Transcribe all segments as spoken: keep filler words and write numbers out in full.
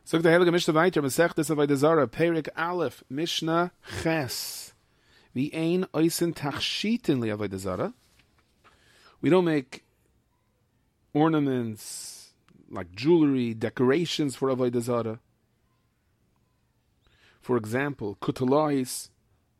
So the Heilige Mishnah weiter, Masechtes Avodah Zarah, Perik Aleph, Mishnah Ches. Vi ein oisen tachshitin li Avodah Zarah. We don't make ornaments like jewelry, decorations for Avodah Zarah. For example, kutalais.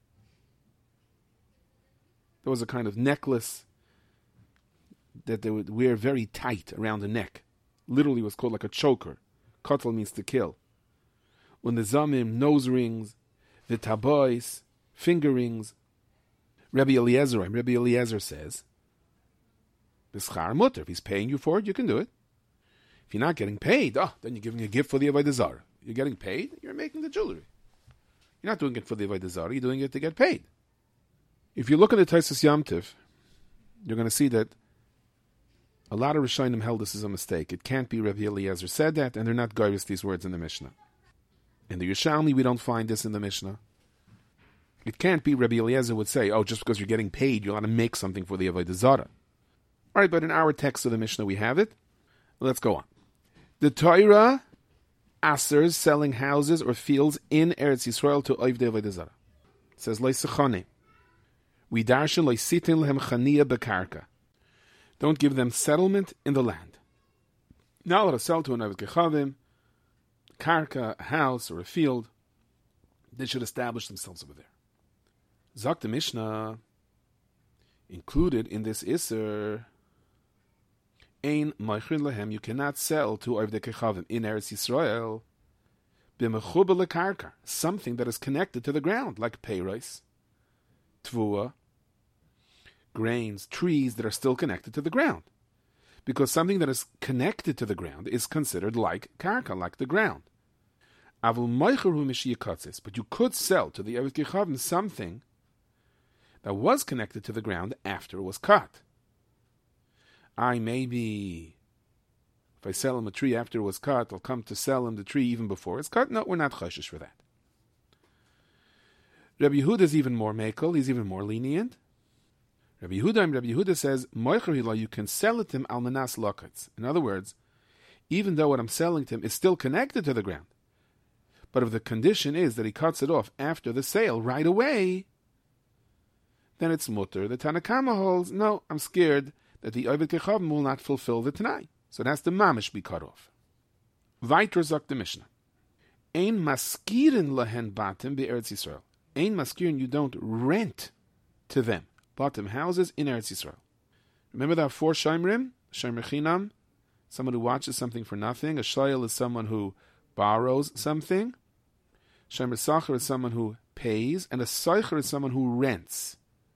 There was a kind of necklace that they would wear very tight around the neck. Literally was called like a choker. Kotel means to kill. When the zamim, nose rings, the tabois, finger rings. Rabbi Eliezer, Rabbi Eliezer says, B'schar mutter. If he's paying you for it, you can do it. If you're not getting paid, oh, then you're giving a gift for the Avodah Zarah. You're getting paid, you're making the jewelry. You're not doing it for the Avodah Zarah, you're doing it to get paid. If you look at the Taisus Yom Tov, you're going to see that a lot of Rishonim held this as a mistake. It can't be Rabbi Eliezer said that, and they're not gairis these words in the Mishnah. In the Yerushalmi, we don't find this in the Mishnah. It can't be Rabbi Eliezer would say, oh, just because you're getting paid, you're allowed to make something for the Avodah Zarah. All right, but in our text of the Mishnah, we have it. Let's go on. The Torah asers selling houses or fields in Eretz Yisrael to Ovdei Avodah Zarah. It says, Lo sechane. We darshan lo sitin lehem chaniya bekarka. Don't give them settlement in the land. Now let us sell to an Oved Kechavim, karka, a house, or a field. They should establish themselves over there. Zok the Mishnah, included in this Isser, Ein Moichin Lehem, you cannot sell to Oved Kechavim in Eretz Yisrael, b'mechubel lekarka, something that is connected to the ground, like peiros, tvua, grains, trees that are still connected to the ground. Because something that is connected to the ground is considered like karka, like the ground. Avul moicheru mishiyakatzis, but you could sell to the Oved Kechavim something that was connected to the ground after it was cut. I maybe, if I sell him a tree after it was cut, I'll come to sell him the tree even before it's cut. No, we're not choshesh for that. Rabbi Yehuda is even more mekel, he's even more lenient. Rabbi Yehuda, Rabbi Yehuda says, Moicher you can sell it to him al manas lokatz. In other words, even though what I'm selling to him is still connected to the ground, but if the condition is that he cuts it off after the sale right away, then it's mutter. The Tanakama holds, no, I'm scared that the Oved Kechavim will not fulfill the Tanai. So it has to mamish be cut off. Weiter sagt the Mishnah. Ein maskirin lahen batim be'eretz Yisrael. Ein maskirin, you don't rent to them batim houses in Eretz Yisrael. Remember there are four shomrim? Shomer chinam, someone who watches something for nothing. A shayel is someone who borrows something. Shomer sacher is someone who pays. And a seicher is someone who rents.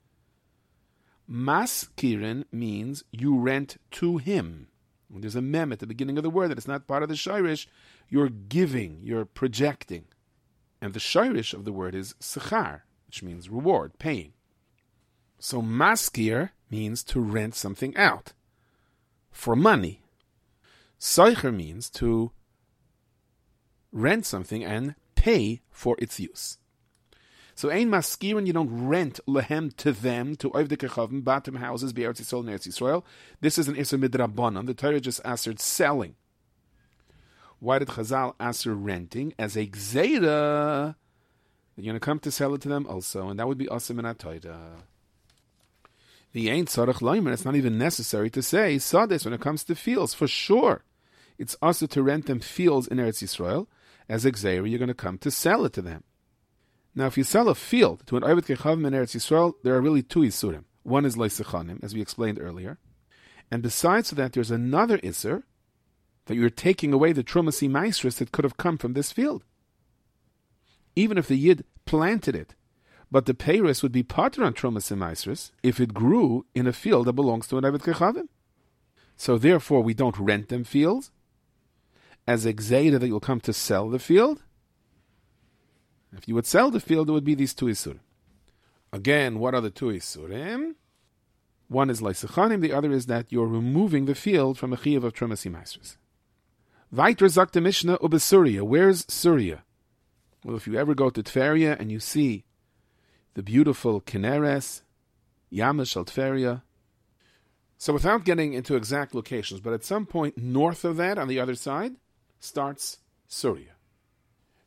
Maskirin means you rent to him. When there's a mem at the beginning of the word that it's not part of the shirish, you're giving, you're projecting. And the shirish of the word is sechar, which means reward, paying. So maskir means to rent something out for money. Seicher means to rent something and pay for its use. So ein maskirin, you don't rent lehem to them, to Ovdei Kechavim, batim houses, be'eretz Yisrael and Eretz Yisrael. This is an Isser midrabanan. The Torah just answered selling. Why did Chazal answer renting? As a gzeira, you're going to come to sell it to them also, and that would be asim in Torah. The ain't tzarech loimer, it's not even necessary to say sades when it comes to fields. For sure, it's also to rent them fields in Eretz Yisrael. As a gzeira, you're going to come to sell it to them. Now, if you sell a field to an Oved Kechavim in Eretz Yisrael, there are really two isurim. One is leisechanim, as we explained earlier. And besides that, there's another isur, that you're taking away the trumasi maestris that could have come from this field. Even if the yid planted it, but the peiros would be pater on trumasi maestris if it grew in a field that belongs to an Oved Kechavim. So therefore, we don't rent them fields. As a gzeira that you'll come to sell the field. If you would sell the field, it would be these two isurim. Again, what are the two isurim? One is leisechanim, the other is that you're removing the field from a chiyuv of trumasi maestris. Weiter sagt the Mishnah über Surya. Where's Surya? Well, if you ever go to Tveria and you see the beautiful Kineres, Yamish al Tveria. So without getting into exact locations, but at some point north of that, on the other side, starts Surya.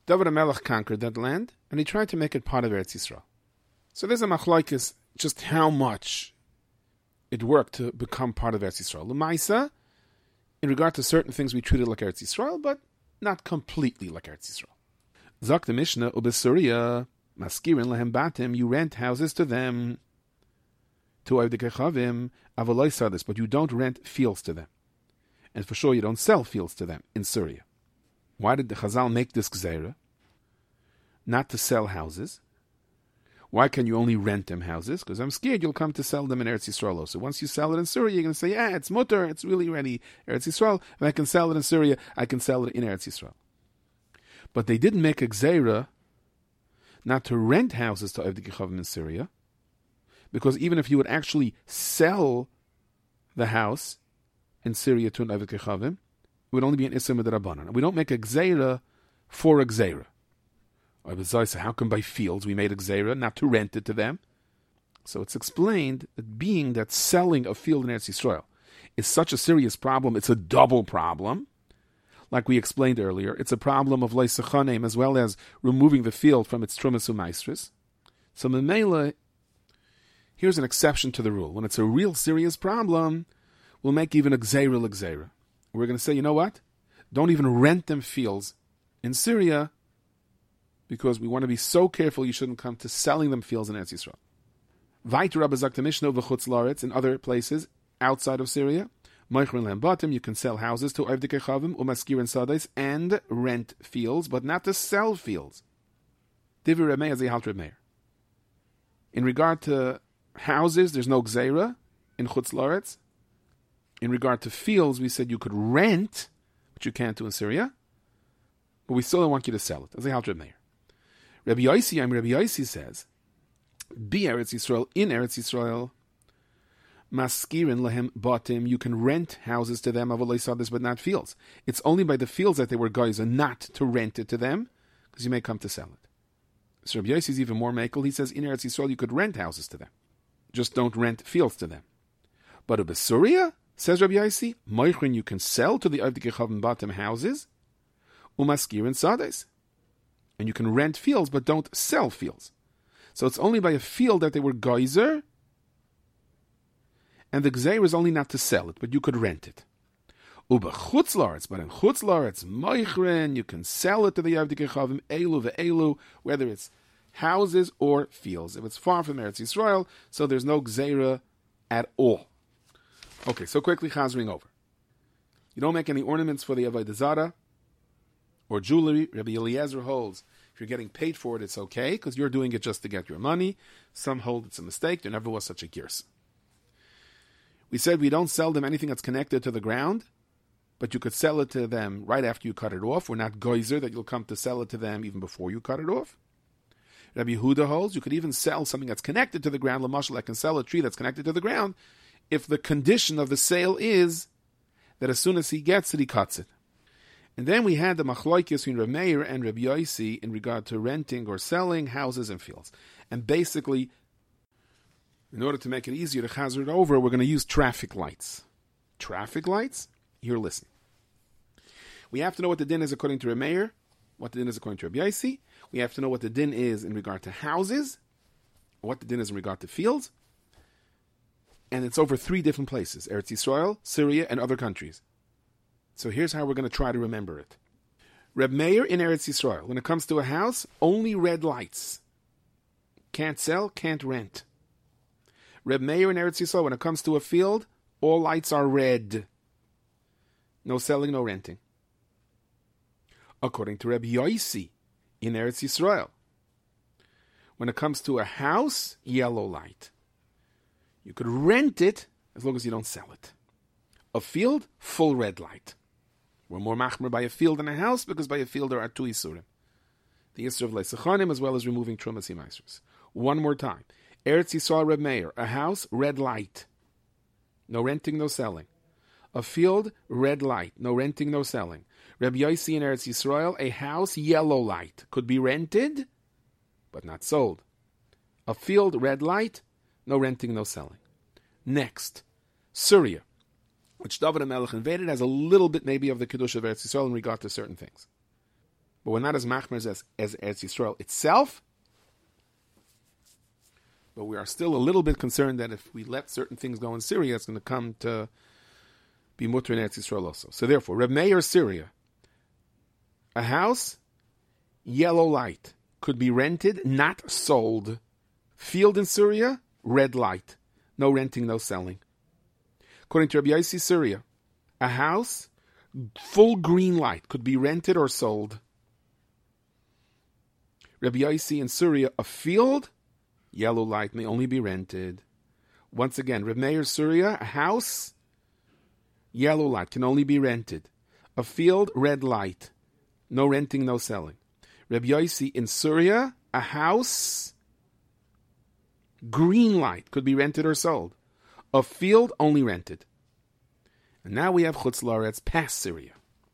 David HaMelech conquered that land, and he tried to make it part of Eretz Yisrael. So there's a machlokes just how much it worked to become part of Eretz Yisrael. L'maisa, in regard to certain things, we treated like Eretz Yisrael, but not completely like Eretz Yisrael. Zok the Mishnah, Ubesuria, Maskirin lehem batim, you rent houses to them, to Avdei Chavim, avaloi sadis, but you don't rent fields to them. And for sure you don't sell fields to them in Syria. Why did the Chazal make this gzeira? Not to sell houses. Why can you only rent them houses? Because I'm scared you'll come to sell them in Eretz Yisrael. So once you sell it in Syria, you're going to say, yeah, it's mutter, it's really ready, Eretz Yisrael. If I can sell it in Syria, I can sell it in Eretz Yisrael. But they didn't make a gzeira not to rent houses to Avdei Chavim in Syria, because even if you would actually sell the house in Syria to an Avdei Chavim, it would only be an Issur Midrabanan. We don't make a gzeira for a gzeira. So how come by fields we made a gzeira not to rent it to them? So it's explained that being that selling a field in Eretz Yisrael is such a serious problem, it's a double problem. Like we explained earlier, it's a problem of leisachanim as well as removing the field from its trumas u'maisris. So memela, here's an exception to the rule. When it's a real serious problem, we'll make even a gzeira l'gzeira. We're going to say, you know what? Don't even rent them fields in Syria, because we want to be so careful you shouldn't come to selling them fields in Eretz Yisrael. Vayter Rabbi Zakta Mishnah v'chutz laaretz, in other places outside of Syria, Moichrin Lambatim, you can sell houses to Avdei Chavim, Umaskir and Sadais, and rent fields, but not to sell fields. Divrei Reb Meir Zehalt Reb Meir. In regard to houses, there's no gzeira in chutz laaretz. In regard to fields, we said you could rent, which you can't do in Syria, but we still don't want you to sell it. Zehalt Reb Meir. Rabbi Yossi, I'm Rabbi Yossi says, Be Eretz Yisrael, in Eretz Yisrael, Maskirin lehem batim, you can rent houses to them, avaloi sadis, but not fields. It's only by the fields that they were geyser, not to rent it to them, because you may come to sell it. So Rabbi Yossi is even more makel. He says, in Eretz Yisrael, you could rent houses to them. Just don't rent fields to them. But in Besuria, says Rabbi Yossi, Moichrin, you can sell to the Avdei Chavim batim houses, umaskirin sadis. And you can rent fields, but don't sell fields. So it's only by a field that they were geyser, and the gzeir is only not to sell it, but you could rent it. Uba chutz laaretz, but in chutz laaretz, moichrin, you can sell it to the Avdei Chavim, elu ve'elu, whether it's houses or fields. If it's far from Eretz Yisrael, so there's no gzeira at all. Okay, so quickly chazring over. You don't make any ornaments for the Avodah Zarah or jewelry. Rabbi Eliezer holds if you're getting paid for it, it's okay, because you're doing it just to get your money. Some hold it's a mistake. There never was such a gears. We said we don't sell them anything that's connected to the ground, but you could sell it to them right after you cut it off. We're not geyser that you'll come to sell it to them even before you cut it off. Rabbi Yehuda holds you could even sell something that's connected to the ground. L'mashal, I can sell a tree that's connected to the ground if the condition of the sale is that as soon as he gets it, he cuts it. And then we had the machlokes between Reb Meir and Reb Yossi in regard to renting or selling houses and fields. And basically, in order to make it easier to chazer it over, we're going to use traffic lights. Traffic lights? You're listening. We have to know what the din is according to Reb Meir, what the din is according to Reb Yossi. We have to know what the din is in regard to houses, what the din is in regard to fields. And it's over three different places: Eretz Yisrael, Syria, and other countries. So here's how we're going to try to remember it. Reb Meir in Eretz Yisrael, when it comes to a house, only red lights. Can't sell, can't rent. Reb Meir in Eretz Yisrael, when it comes to a field, all lights are red. No selling, no renting. According to Reb Yossi in Eretz Yisrael, when it comes to a house, yellow light. You could rent it as long as you don't sell it. A field, full red light. We're more machmer by a field than a house, because by a field there are two isurim. The issur of leisachanim as well as removing trumas imaisros. One more time. Eretz Yisrael Reb Meir, a house, red light. No renting, no selling. A field, red light. No renting, no selling. Reb Yossi in Eretz Yisrael, a house, yellow light. Could be rented, but not sold. A field, red light. No renting, no selling. Next, Syria, which David HaMelech invaded, has a little bit maybe of the Kiddush of Eretz Yisrael in regard to certain things. but we're not as machmir as, as Eretz Yisrael itself. But we are still a little bit concerned that if we let certain things go in Syria, it's going to come to be mutter in Eretz Yisrael also. So therefore, Reb Meir, Syria, a house, yellow light, could be rented, not sold. Field in Syria, red light. No renting, no selling. According to Rabbi Yossi, Syria, a house, full green light, could be rented or sold. Rabbi Yossi in Syria, a field, yellow light, may only be rented. Once again, Reb Meir, Syria, a house, yellow light, can only be rented. A field, red light. No renting, no selling. Rabbi Yossi in Syria, a house, green light, could be rented or sold. A field, only rented. And now we have Chutz La'aretz past Syria.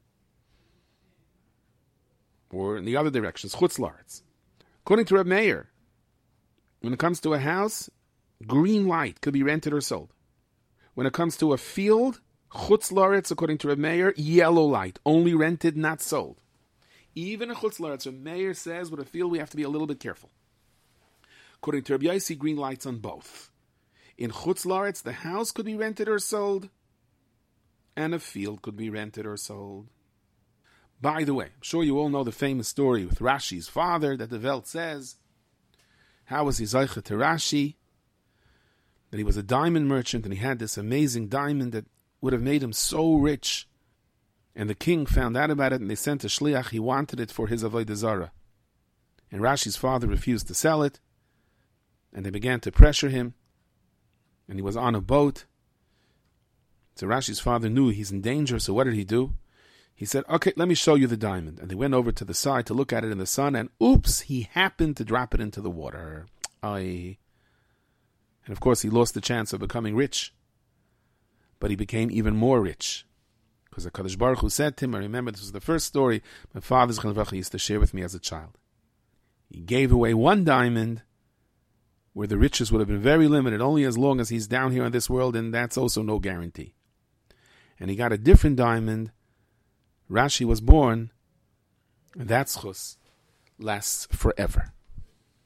Or in the other directions, Chutz La'aretz. According to Reb Meir, when it comes to a house, green light could be rented or sold. When it comes to a field, Chutz La'aretz, according to Reb Meir, yellow light, only rented, not sold. Even in Chutz La'aretz, Reb Meir says with a field we have to be a little bit careful. According to Reb Yossi, green lights on both. In Chutz La'aretz, the house could be rented or sold, and a field could be rented or sold. By the way, I'm sure you all know the famous story with Rashi's father that the Welt says. How was he Zeicha to Rashi? That he was a diamond merchant and he had this amazing diamond that would have made him so rich. And the king found out about it and they sent a shliach. He wanted it for his avodah zarah. And Rashi's father refused to sell it. And they began to pressure him. And he was on a boat. So Rashi's father knew he's in danger. So what did he do? He said, okay, let me show you the diamond. And they went over to the side to look at it in the sun. And oops, he happened to drop it into the water. Aye. And of course, he lost the chance of becoming rich. But he became even more rich. Because the Kadosh Baruch Hu said to him, I remember this was the first story my father's Chalvacha used to share with me as a child. He gave away one diamond where the riches would have been very limited, only as long as he's down here in this world, and that's also no guarantee. And he got a different diamond. Rashi was born, and that schus lasts forever.